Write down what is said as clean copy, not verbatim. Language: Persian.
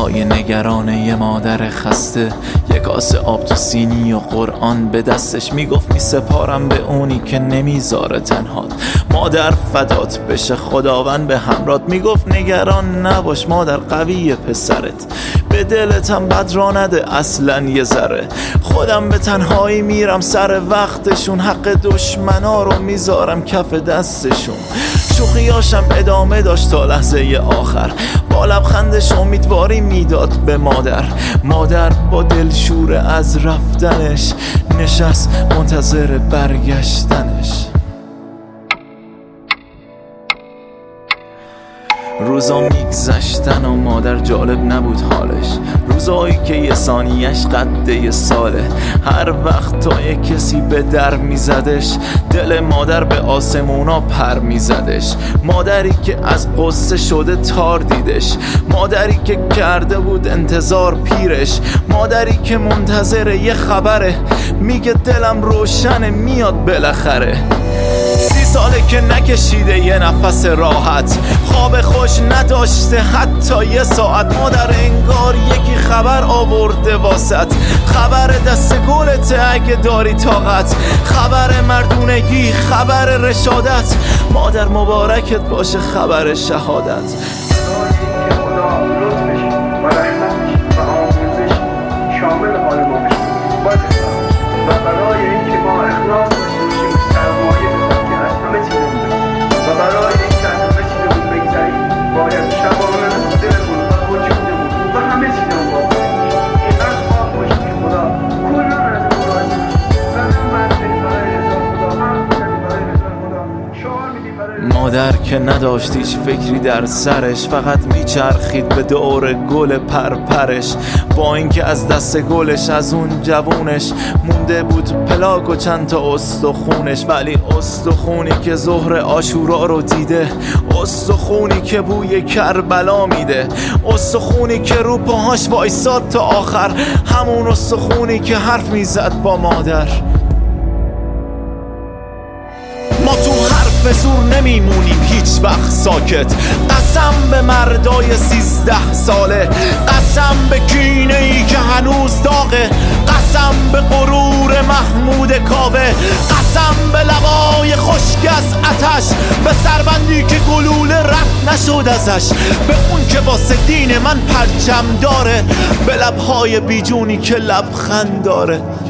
های نگران یه مادر خسته، یک کاسه آب تو سینی و قرآن به دستش، میگفت می سپارم به اونی که نمیذاره تنهات، مادر فدات بشه خداوند به همرات. میگفت نگران نباش مادر قویه پسرت، به دلتم بد را نده اصلا یه ذره، خودم به تنهایی میرم سر وقتشون، حق دشمنا رو میذارم کف دستشون. شوخیاشم ادامه داشت تا لحظه آخر، با لبخندش امیدواری میداد به مادر. مادر با دلشور از رفتنش نشست منتظر برگشتنش. روزا میگذشتن و مادر جالب نبود حالش، روزایی که یه ثانیه‌اش قد یه ساله. هر وقت تا یه کسی به در میزدش، دل مادر به آسمونا پر میزدش. مادری که از قصه شده تار دیدش، مادری که کرده بود انتظار پیرش، مادری که منتظر یه خبره، میگه دلم روشنه میاد بالاخره. 30 ساله که نکشیده یه نفس راحت، خواب خوش نداشته حتی یه ساعت. مادر انگار یکی خبر آورده واسط، خبر دست گلته اگه داری طاقت، خبر مردونگی، خبر رشادت. مادر مبارکت باشه خبر شهادت. شامل حال ما بشه و برای اینکه ما اخلاص باشیم سرمایه بسازیم که از همه چیز و برای اینکه از همه چیزمون بگذریم باید شبانه دلمون و وجودمون و همه چیزمون واقع اینقدر خواب باشیم که خدا کلا از مراجعه هم برای رضا خدا هم برای رضا خدا شعار میدیم برای مادر که نداشت هیچ فکری در سرش، فقط میچرخید به دور گل پرپرش. با اینکه از دست گلش از اون جوونش مونده بود پلاک و چند تا استخونش، ولی استخونی که ظهر عاشورا رو دیده، استخونی که بوی کربلا میده، استخونی که رو پاهاش وایساد تا آخر، همون استخونی که حرف میزد با مادر. ما تو حرف زور نمیمونیم هیچ وقت ساکت، قسم به مردای 13 ساله، قسم به کینه ای که هنوز داغه، قسم به غرور محمود کاوه، قسم به لبای خشک از آتش، به سربندی که گلوله رد نشد ازش، به اون که واسه دین من پرچم داره، به لبهای بیجونی که لبخند داره.